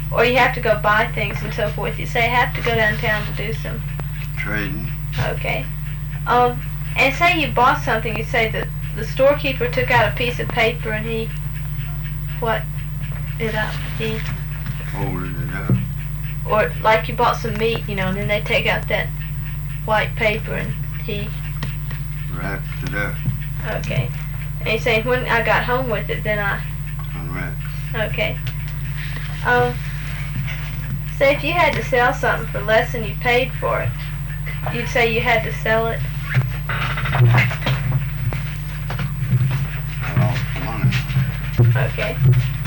or you have to go buy things and so forth. You say I have to go downtown to do some trading. Okay. And say you bought something, you say that the storekeeper took out a piece of paper and he, it up? He, Folded it up. or like you bought some meat, and then they take out that white paper and he, Wrapped it up. okay. And he's saying when I got home with it, then I, Unwrapped. okay. Say if you had to sell something for less than you paid for it, you'd say you had to sell it. I lost money. Okay.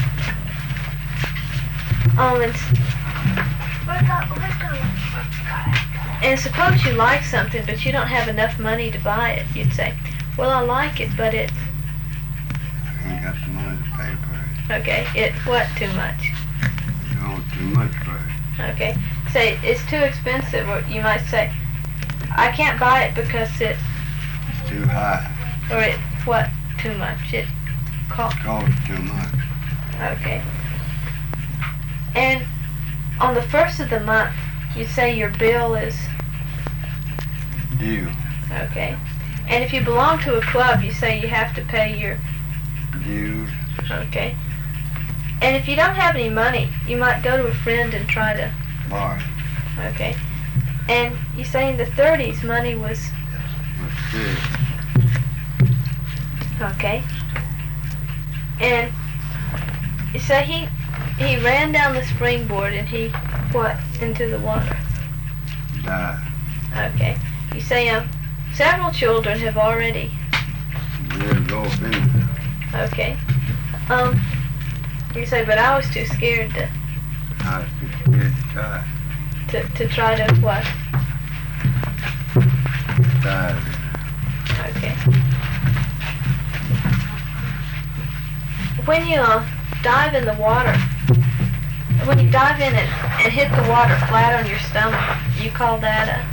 And suppose you like something, but you don't have enough money to buy it. You'd say, well, I like it, but it's, I ain't got the money to pay for it. okay, it's what, too much? You want too much for it. Okay. Say, it's too expensive, or you might say, I can't buy it because it's, It's too high. or it, what, too much? It costs. Costs too much. Okay. And on the first of the month, you say your bill is, Due. okay. And if you belong to a club, you say you have to pay your, Dues. okay. And if you don't have any money, you might go to a friend and try to, Borrow. okay. And you say in the 30s money was, Was good. okay. And you say he ran down the springboard and he, into the water. Died. Okay. You say, several children have already, Lived off into it. okay. You say, but I was too scared I was too scared to try. to try to what? Died. Okay. When you dive in the water, when you dive in it and hit the water flat on your stomach, you call that a,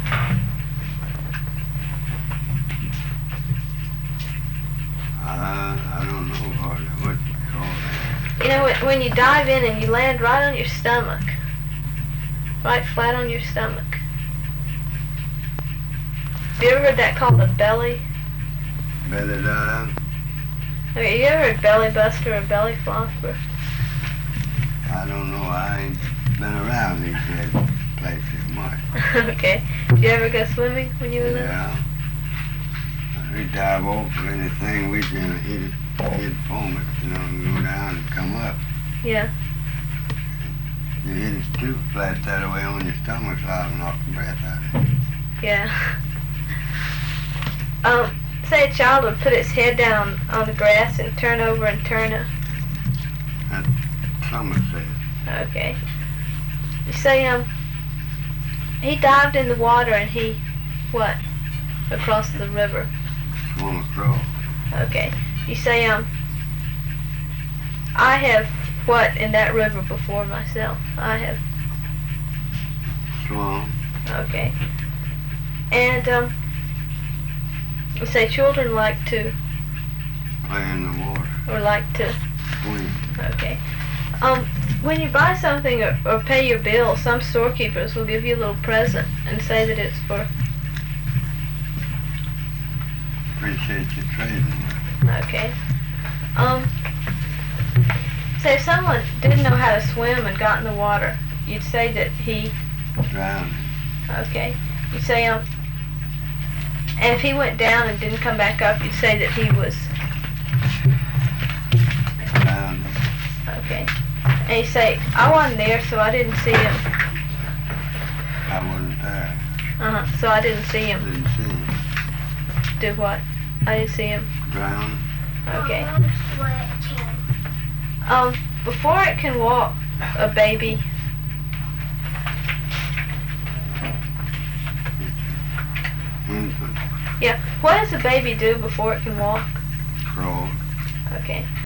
I don't know hardly what you call that. when you dive in and you land right on your stomach, right flat on your stomach. Have you ever heard that called a belly? Belly dive. Okay, you ever heard belly buster or belly flopper? I don't know. I ain't been around these dead places much. Okay. Did you ever go swimming when you were little? Yeah. We dive over anything we can hit foam it, and go down and come up. Yeah. You hit it too flat that way on your stomach, so I'll knock the breath out of you. Yeah. Say a child would put its head down on the grass and turn over and turn a, That's Somerset. okay. You say, he dived in the water and he, across the river. Swum across. Okay. You say, I have, in that river before myself? I have, Swum. okay. And, you say children like to, Play in the water. or like to, Swim. okay. When you buy something or pay your bill, some storekeepers will give you a little present and say that it's for, Appreciate you trading with. okay. Say if someone didn't know how to swim and got in the water, you'd say that he, Drowning. okay. You'd say, and if he went down and didn't come back up, you'd say that he was, Drowning. okay. And you say, I wasn't there, so I didn't see him. I wasn't there. So I didn't see him. Didn't see him. Do what? I didn't see him. Drowning. Okay. Before it can walk, a baby, Infant. yeah, what does a baby do before it can walk? Crawl. Okay.